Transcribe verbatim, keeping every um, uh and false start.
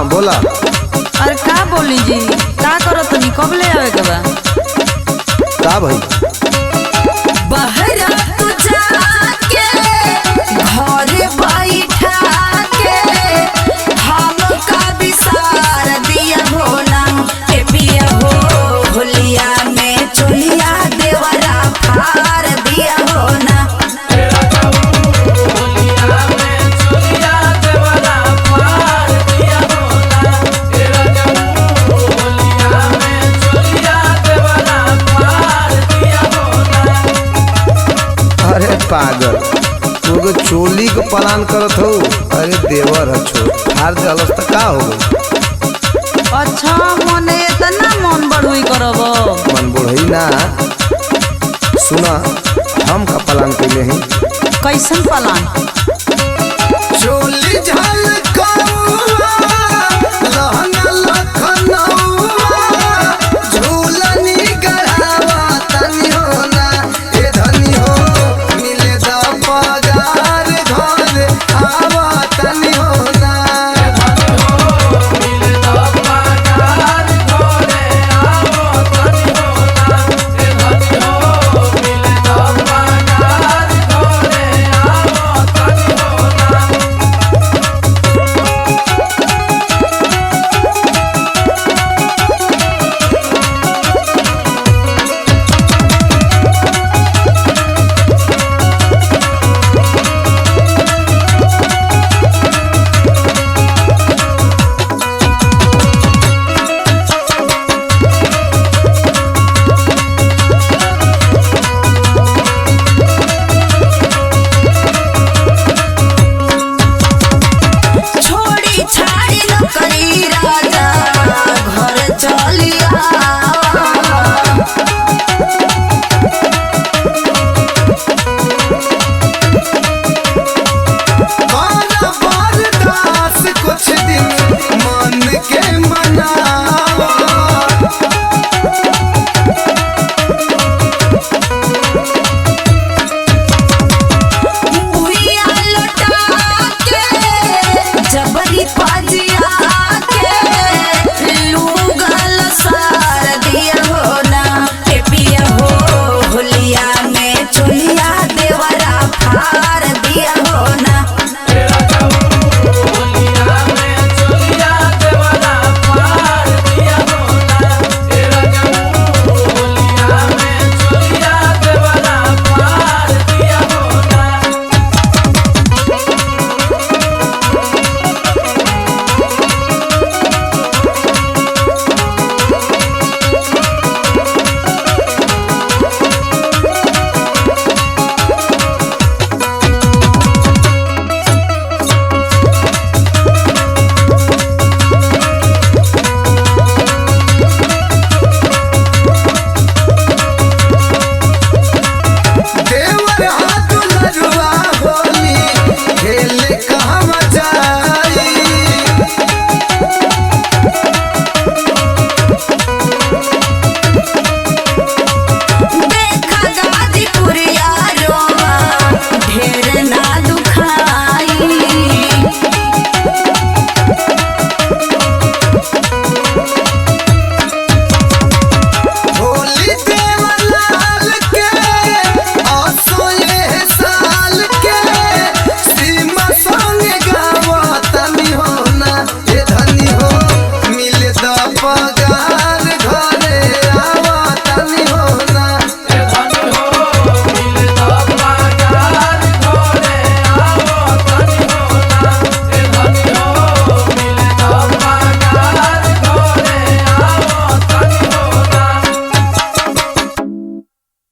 हाँ बोला। अरे का बोली जी, का करो तनी, कब ले आवे के बा? का भाई बहरा तू जाके घर बैठा के हमका बिसार दिया भोला ए पिया हो, होलिया में चुलिया देवरा फार दिया हो ना। अरे पागल, तू चोली को पलान करत हो। अरे देवर है छोड़ हार दे अलस तक का हो गई। अच्छा मने इतना मन बढ़ुई करब? मन बढ़ई ना, सुना हम का पलान कैले हैं। कैसन पलान?